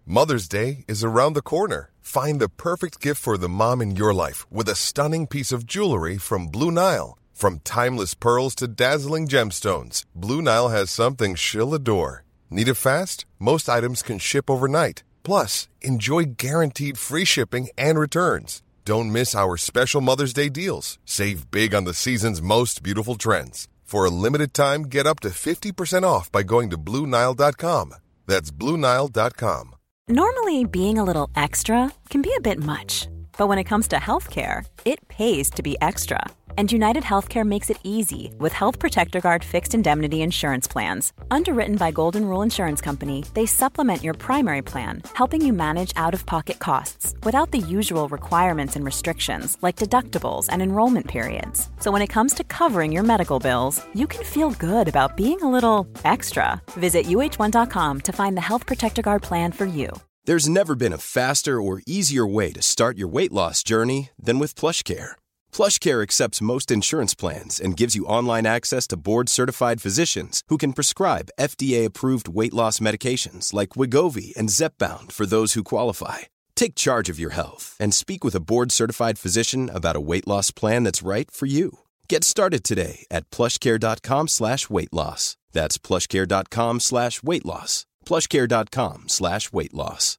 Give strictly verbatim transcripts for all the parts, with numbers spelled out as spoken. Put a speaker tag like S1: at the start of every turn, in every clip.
S1: Mother's Day is around the corner. Find the perfect gift for the mom in your life with a stunning piece of jewelry from Blue Nile. From timeless pearls to dazzling gemstones, Blue Nile has something she'll adore. Need it fast? Most items can ship overnight. Plus, enjoy guaranteed free shipping and returns. Don't miss our special Mother's Day deals. Save big on the season's most beautiful trends. For a limited time, get up to fifty percent off by going to Blue Nile dot com. That's Blue Nile dot com.
S2: Normally, being a little extra can be a bit much. But when it comes to healthcare, it pays to be extra. And United Healthcare makes it easy with Health Protector Guard fixed indemnity insurance plans. Underwritten by Golden Rule Insurance Company, they supplement your primary plan, helping you manage out-of-pocket costs without the usual requirements and restrictions like deductibles and enrollment periods. So when it comes to covering your medical bills, you can feel good about being a little extra. Visit U H one dot com to find the Health Protector Guard plan for you.
S3: There's never been a faster or easier way to start your weight loss journey than with PlushCare. PlushCare accepts most insurance plans and gives you online access to board-certified physicians who can prescribe F D A-approved weight loss medications like Wegovy and Zepbound for those who qualify. Take charge of your health and speak with a board-certified physician about a weight loss plan that's right for you. Get started today at plushcare.com slash weight loss. That's plushcare.com slash weight loss. plushcare.com slash weight loss.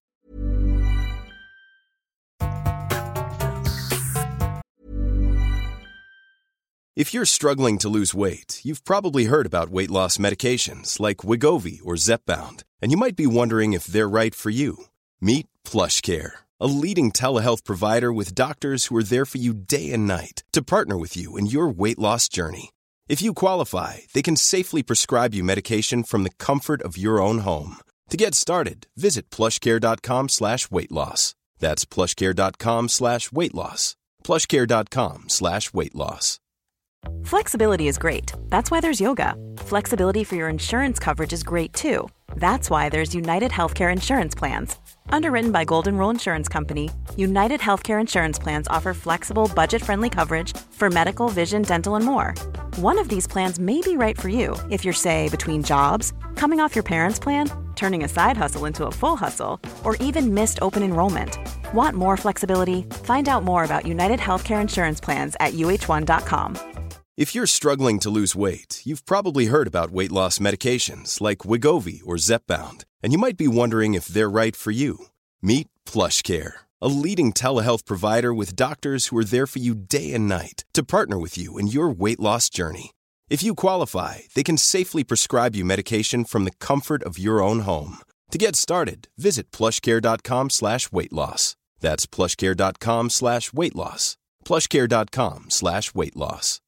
S3: If you're struggling to lose weight, you've probably heard about weight loss medications like Wegovy or Zepbound, and you might be wondering if they're right for you. Meet PlushCare, a leading telehealth provider with doctors who are there for you day and night to partner with you in your weight loss journey. If you qualify, they can safely prescribe you medication from the comfort of your own home. To get started, visit plushcare.com slash weight loss. That's plushcare.com slash weight loss. plushcare.com slash weight loss.
S2: Flexibility is great. That's why there's yoga. Flexibility for your insurance coverage is great too. That's why there's United Healthcare Insurance Plans. Underwritten by Golden Rule Insurance Company, United Healthcare Insurance Plans offer flexible, budget-friendly coverage for medical, vision, dental, and more. One of these plans may be right for you if you're, say, between jobs, coming off your parents' plan, turning a side hustle into a full hustle, or even missed open enrollment. Want more flexibility? Find out more about United Healthcare Insurance Plans at U H one dot com.
S3: If you're struggling to lose weight, you've probably heard about weight loss medications like Wegovy or Zepbound, and you might be wondering if they're right for you. Meet PlushCare, a leading telehealth provider with doctors who are there for you day and night to partner with you in your weight loss journey. If you qualify, they can safely prescribe you medication from the comfort of your own home. To get started, visit plushcare.com slash weight loss. That's plushcare.com slash weight loss. plushcare.com slash weight loss.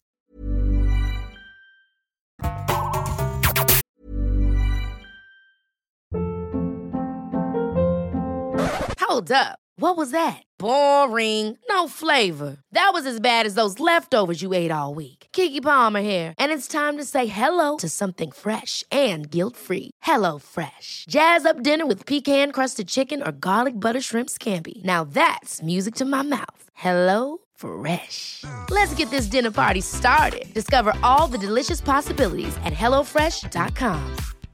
S4: Hold up. What was that? Boring. No flavor. That was as bad as those leftovers you ate all week. Keke Palmer here, and it's time to say hello to something fresh and guilt-free. Hello Fresh. Jazz up dinner with pecan-crusted chicken or garlic butter shrimp scampi. Now that's music to my mouth. Hello Fresh. Let's get this dinner party started. Discover all the delicious possibilities at hello fresh dot com.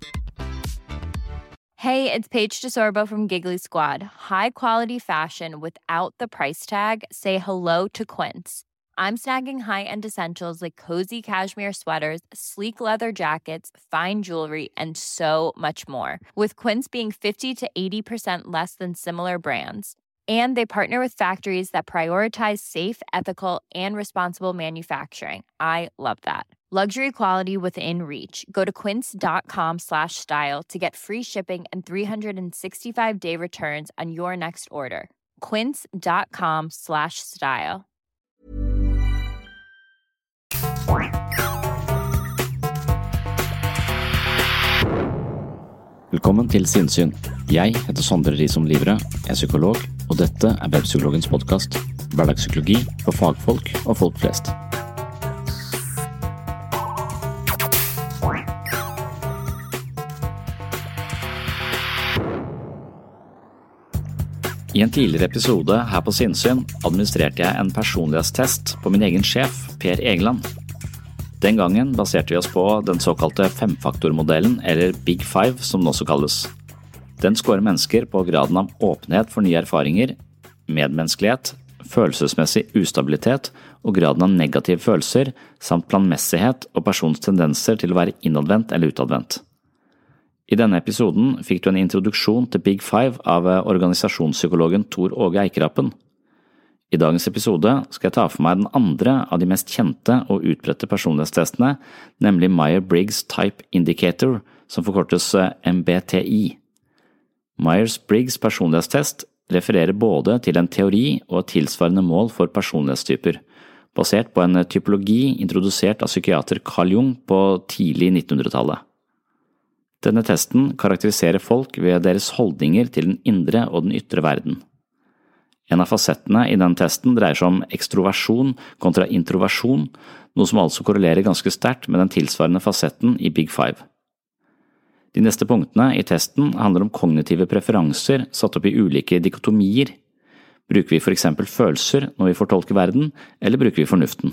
S5: Hey, it's Paige DeSorbo from Giggly Squad. High quality fashion without the price tag. Say hello to Quince. I'm snagging high-end essentials like cozy cashmere sweaters, sleek leather jackets, fine jewelry, and so much more. With Quince being fifty to eighty percent less than similar brands. And they partner with factories that prioritize safe, ethical, and responsible manufacturing. I love that. Luxury quality within reach. Go to quince.com slash style to get free shipping and three sixty-five day returns on your next order. Quince.com slash style.
S6: Velkommen til Sinnsyn. Jeg heter Sondre Risom Livre, jeg er psykolog, og dette er Webpsykologens podcast. Hverdagspsykologi for fagfolk og folk flest. I en tidligere episode her på Sinnsyn administrerte jeg en personlighetstest på min egen sjef, Per Egeland. Den gangen baserte vi oss på den såkalte femfaktormodellen, eller Big Five som den også kalles. Den scorer mennesker på graden av åpenhet for nye erfaringer, medmenneskelighet, følelsesmessig ustabilitet og graden av negative følelser, samt planmessighet og persons tendenser til å være innadvendt eller utadvendt. I denne episoden fikk du en introduksjon til Big Five av organisasjonspsykologen Tor Åge Eikerapen. I dagens episode skal jeg ta for meg den andre av de mest kjente og utbredte personlighetstestene, nemlig Myers-Briggs Type Indicator, som forkortes M B T I. Myers-Briggs personlighetstest refererer både til en teori og et tilsvarende mål for personlighetstyper, basert på en typologi introdusert av psykiater Carl Jung på tidlig nittenhundretallet. Denne testen karakteriserer folk ved deres holdninger til den indre og den ytre verden. En av fasettene i denne testen dreier seg om ekstroversjon kontra introversjon, noe som altså korrelerer ganske sterkt med den tilsvarende fasetten i Big Five. De neste punktene i testen handler om kognitive preferanser satt opp i ulike dikotomier. Bruker vi for eksempel følelser når vi fortolker verden, eller bruker vi fornuften?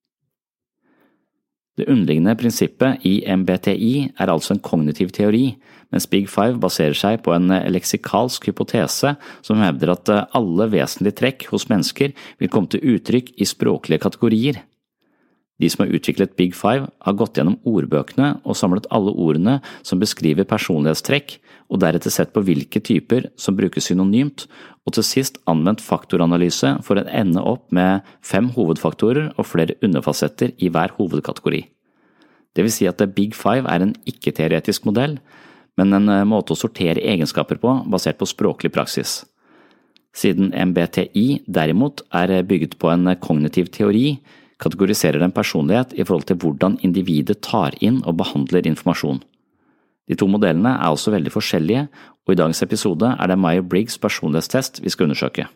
S6: Det underliggende prinsippet i M B T I er altså en kognitiv teori, mens Big Five baserer seg på en leksikalsk hypotese som hevder at alle vesentlige trekk hos mennesker vil komme til uttrykk i språklige kategorier. De som har utviklet Big Five har gått gjennom ordbøkene og samlet alle ordene som beskriver personlighetstrekk, og deretter sett på hvilke typer som brukes synonymt, og til sist anvendt faktoranalyse for å ende opp med fem hovedfaktorer og flere underfasetter i hver hovedkategori. Det vil si at Big Five er en ikke-teoretisk modell, men en måte å sortere egenskaper på basert på språklig praksis. Siden M B T I derimot er bygget på en kognitiv teori, kategoriserer den personlighet i forhold til hvordan individet tar inn og behandler informasjon. De to modellene er også veldig forskjellige, og i dagens episode er det Myers-Briggs personlighetstest vi skal undersøke.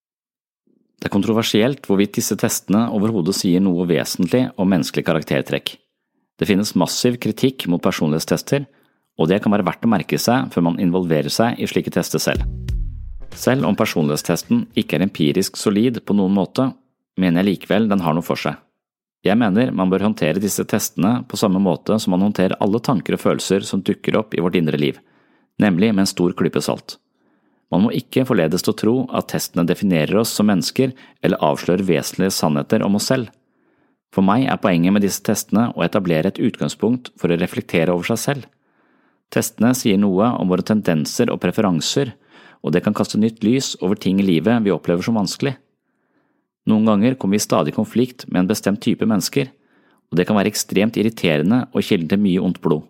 S6: Det er kontroversielt hvorvidt disse testene overhodet sier noe vesentlig om menneskelig karaktertrekk. Det finnes massiv kritikk mot personlighetstester, og det kan være verdt å merke seg før man involverer seg i slike tester selv. Selv om personlighetstesten ikke er empirisk solid på noen måte, mener jeg likevel den har noe for seg. Jeg mener man bør håndtere disse testene på samme måte som man håndterer alle tanker og følelser som dukker opp i vårt indre liv, nemlig med en stor klype salt. Man må ikke forledes til å tro at testene definerer oss som mennesker eller avslører vesentlige sannheter om oss selv. For meg er poenget med disse testene å etablere et utgangspunkt for å reflektere over seg selv. Testene sier noe om våre tendenser og preferanser, og det kan kaste nytt lys over ting i livet vi opplever som vanskelig. Noen ganger kommer vi i stadig konflikt med en bestemt type mennesker, og det kan være ekstremt irriterende og kilden til mye ondt blod.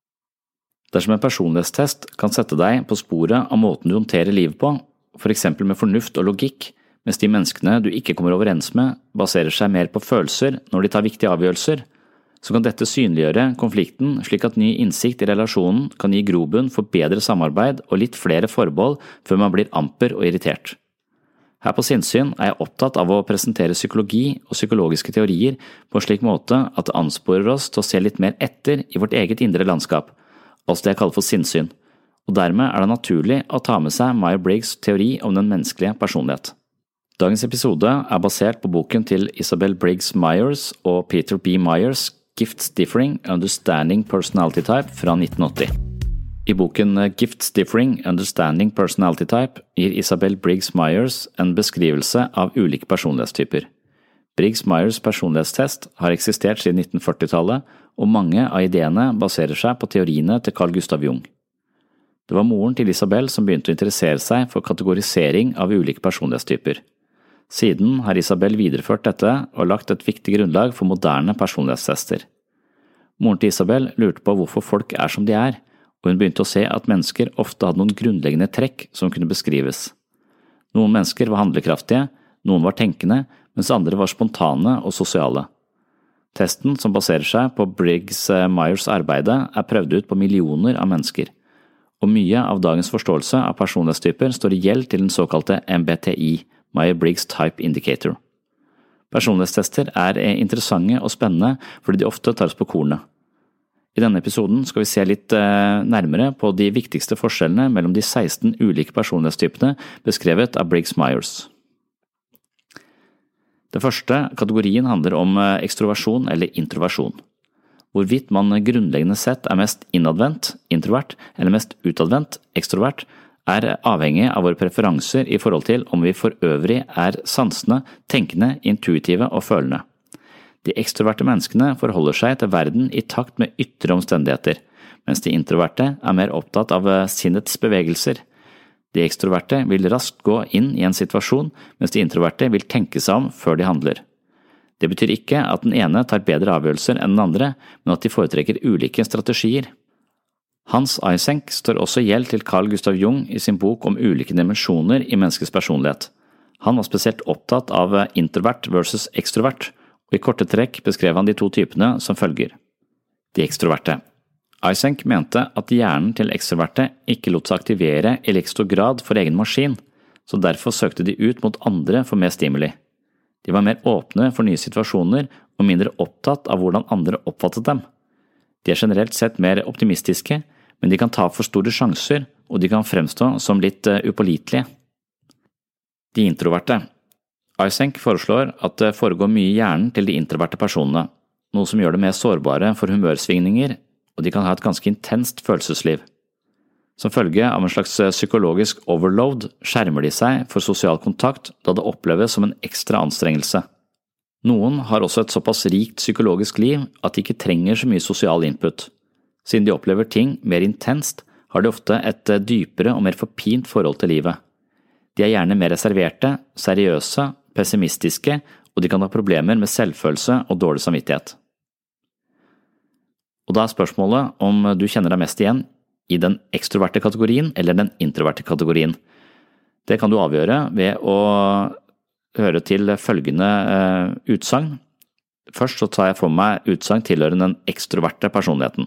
S6: Dersom en personlighetstest kan sette deg på sporet av måten du håndterer livet på, for eksempel med fornuft og logikk, mens de menneskene du ikke kommer overens med baserer seg mer på følelser når de tar viktige avgjørelser, så kan dette synliggjøre konflikten slik at ny innsikt i relasjonen kan gi grobunn for bedre samarbeid og litt flere forbehold før man blir amper og irritert. Her på Sinnsyn er jeg opptatt av å presentere psykologi og psykologiske teorier på en slik måte at det ansporer oss til å se litt mer etter i vårt eget indre landskap, altså det jeg kaller for sinnssyn, og dermed er det naturlig å ta med seg Myers-Briggs teori om den menneskelige personlighet. Dagens episode er basert på boken til Isabel Briggs Myers og Peter B. Myers, Gifts Differing, Understanding Personality Type fra nitten åtti. I boken Gifts Differing, Understanding Personality Type gir Isabel Briggs Myers en beskrivelse av ulike personlighetstyper. Briggs Myers personlighetstest har eksistert siden nitten førtitallet, og mange av ideene baserer seg på teoriene til Carl Gustav Jung. Det var moren til Isabel som begynte å interessere seg for kategorisering av ulike personlighetstyper. Siden har Isabel videreført dette og lagt et viktig grunnlag for moderne personlighetstester. Moren til Isabel lurte på hvorfor folk er som de er, og hun begynte å se at mennesker ofte hadde noen grunnleggende trekk som kunne beskrives. Noen mennesker var handlekraftige, noen var tenkende, mens andre var spontane og sosiale. Testen, som baserer seg på Briggs Myers arbeide, er prøvd ut på millioner av mennesker, og mye av dagens forståelse av personlighetstyper står i gjeld til den såkalte M B T I, Myers-Briggs Type Indicator. Personlighetstester er interessante og spennende fordi de ofte tar oss på kornet. I denne episoden skal vi se litt nærmere på de viktigste forskjellene mellom de seksten ulike personlighetstypene beskrevet av Briggs Myers. Den første kategorien handler om ekstroversjon eller introversjon. Hvorvidt man grunnleggende sett er mest innadvendt, introvert, eller mest utadvendt, ekstrovert, er avhengig av våre preferanser i forhold til om vi for øvrig er sansende, tenkende, intuitive og følende. De ekstroverte menneskene forholder seg til verden i takt med ytre omstendigheter, mens de introverte er mer opptatt av sinnets bevegelser. De ekstroverte vil raskt gå inn i en situasjon, mens de introverte vil tenke seg om før de handler. Det betyr ikke at den ene tar bedre avgjørelser enn den andre, men at de foretrekker ulike strategier. Hans Eysenck står også gjeld til Carl Gustav Jung i sin bok om ulike dimensjoner i menneskets personlighet. Han var spesielt opptatt av introvert versus ekstrovert, og i korte trekk beskrev han de to typene som følger. De ekstroverte. Eysenck mente at hjernen til ekstroverte ikke lot seg aktivere i like stor grad for egen maskin, så derfor søkte de ut mot andre for mer stimuli. De var mer åpne for nye situasjoner og mindre opptatt av hvordan andre oppfattet dem. De er generelt sett mer optimistiske, men de kan ta for store sjanser, og de kan fremstå som litt upålitelige. De introverte. Eysenck foreslår at det foregår mye i hjernen til de introverte personene, noe som gjør det mer sårbare for humørsvingninger, og de kan ha et ganske intenst følelsesliv. Som følge av en slags psykologisk overload skjermer de seg for sosial kontakt da det oppleves som en ekstra anstrengelse. Noen har også et såpass rikt psykologisk liv at de ikke trenger så mye sosial input. Siden de opplever ting mer intenst, har de ofte et dypere og mer forpint forhold til livet. De er gjerne mer reserverte, seriøse, pessimistiske, og de kan ha problemer med selvfølelse og dårlig samvittighet. Og da er spørsmålet om du kjenner deg mest igjen i den ekstroverte kategorien eller den introverte kategorien. Det kan du avgjøre ved å høre til følgende uh, utsagn. Først så tar jeg for meg utsagn tilhørende den ekstroverte personligheten.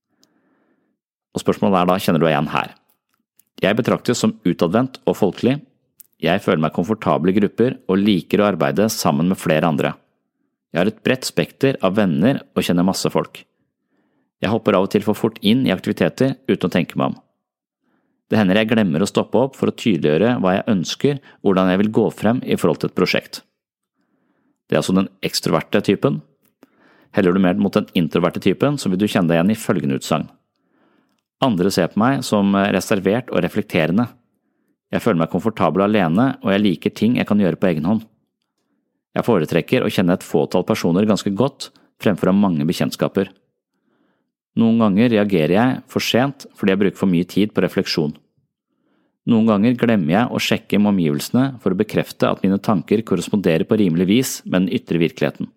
S6: Og spørsmålet er da, kjenner du deg igjen her? Jeg betraktes som utadvendt og folkelig. Jeg føler meg komfortabel i grupper og liker å arbeide sammen med flere andre. Jeg har et bredt spekter av venner og kjenner masse folk. Jeg hopper av og til for fort inn i aktiviteter uten å tenke meg om. Det hender jeg glemmer å stoppe opp for å tydeliggjøre hva jeg ønsker, hvordan jeg vil gå frem i forhold til et prosjekt. Det er altså den ekstroverte typen. Heller du mer mot den introverte typen, så vil du kjenne deg igjen i følgende utsagn. Andre ser på meg som reservert og reflekterende. Jeg føler meg komfortabel alene, og jeg liker ting jeg kan gjøre på egen hånd. Jeg foretrekker å kjenne et fåtall personer ganske godt, fremfor å ha mange bekjentskaper. Noen ganger reagerer jeg for sent fordi jeg bruker for mye tid på refleksjon. Noen ganger glemmer jeg å sjekke med omgivelsene for å bekrefte at mine tanker korresponderer på rimelig vis med den ytre virkeligheten.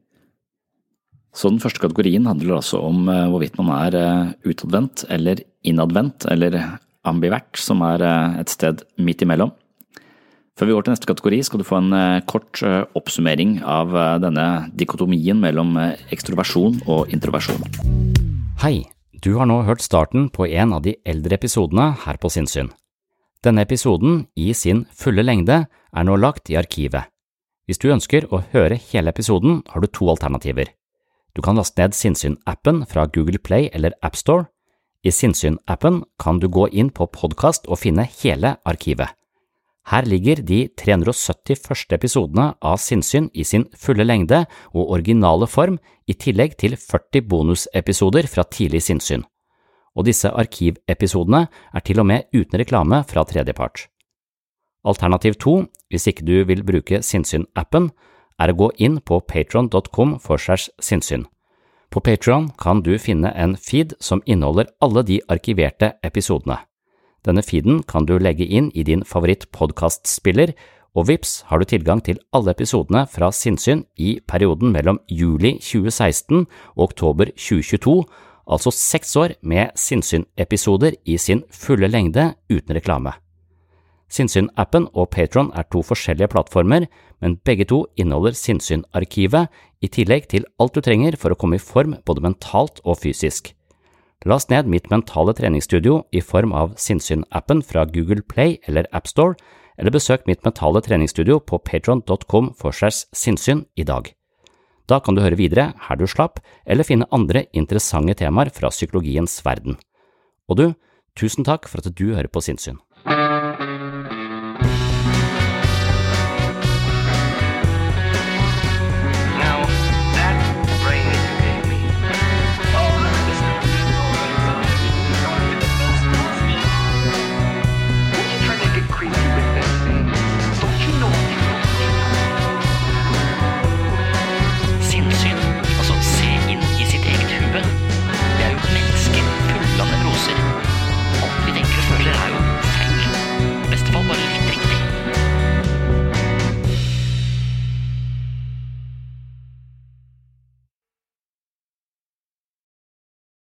S6: Så den første kategorien handler altså om hvorvidt man er utadvendt eller innadvendt, eller ambivert, som er et sted midt imellom. Før vi går til neste kategori skal du få en kort oppsummering av denne dikotomien mellom ekstroversjon og introversjon.
S7: Hei, du har nå hørt starten på en av de eldre episodene her på Sinnsyn. Denne episoden, i sin fulle lengde, er nå lagt i arkivet. Hvis du ønsker å høre hele episoden, har du to alternativer. Du kan laste ned Sinnsyn-appen fra Google Play eller App Store. I Sinnsyn-appen kan du gå inn på podcast og finne hele arkivet. Her ligger de tre hundre og sytti første episodene av Sinnsyn i sin fulle lengde og originale form, i tillegg til førti bonusepisoder fra tidlig Sinnsyn. Og disse arkivepisodene er til og med uten reklame fra tredjepart. Alternativ to, hvis ikke du vil bruke Sinnsyn-appen, er å gå inn på patreon punktum com slash sinnssyn. På Patreon kan du finne en feed som inneholder alle de arkiverte episodene. Denne feeden kan du legge inn i din favoritt-podcastspiller, og vips har du tilgang til alle episodene fra Sinnsyn i perioden mellom juli tjue seksten og oktober tjue tjueto, altså seks år med Sinnsyn-episoder i sin fulle lengde uten reklame. Sinnsyn-appen og Patreon er to forskjellige plattformer, men begge to inneholder Sinnsyn-arkivet, i tillegg til alt du trenger for å komme i form både mentalt og fysisk. Last ned mitt mentale treningsstudio i form av Sinnsyn-appen fra Google Play eller App Store, eller besøk mitt mentale treningsstudio på patreon punktum com slash sinnssyn i dag. Da kan du høre videre her du slapp, eller finne andre interessante temaer fra psykologiens verden. Og du, tusen takk for at du hører på Sinnsyn.